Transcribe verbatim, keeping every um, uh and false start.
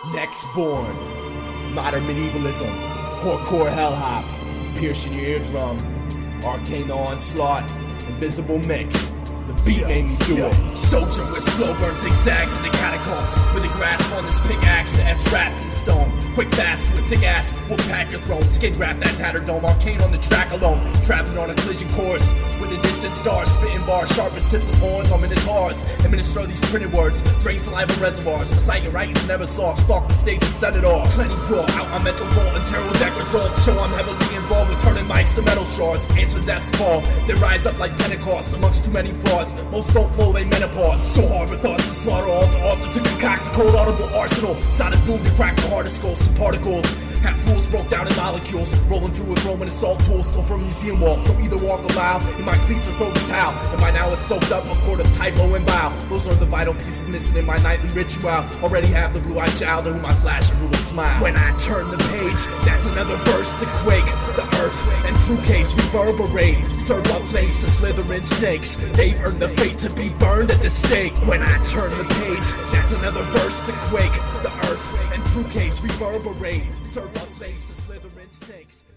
Next born, modern medievalism, horrorcore hellhop, piercing your eardrum, arcane onslaught, invisible mix. The beat made me do it. Soldier with slow burn zigzags in the catacombs, with a grasp on this pickaxe to etch raps in stone. Quick fast to a sick ass, we'll pack your throne. Skin wrap that tattered dome, arcane on the track alone. Traveling on a collision course with a distant star, spitting bars, sharpest tips of horns on minotaurs. Administer these printed words, drain saliva reservoirs. Recite your writings never soft, stalk the stage and set it off. Plenty brawl, out my mental vault and terrible deck results. Show I'm heavily involved with turning mics to metal shards. Answer that's call, they rise up like Pentecost amongst too many frauds. Most don't flow, they menopause. So hard with thoughts to slaughter all to altar to concoct a cold audible arsenal. Sonic boom to crack the hardest skulls to particles. Half fools broke down in molecules, rolling through with Roman assault tools, stole from museum walls. So either walk a mile in my cleats or throw the towel. And by now it's soaked up, a quart of typo and bow. Those are the vital pieces missing in my nightly ritual. Already have the blue-eyed child to whom I flash a brutal smile. When I turn the page, that's another verse to quake. The earth and fruitcakes reverberate. Serve up flames to slithering snakes. They've earned the fate to be burned at the stake. When I turn the page, that's another verse to quake. The earth and fruitcakes reverberate. Serve up flames to slithering snakes.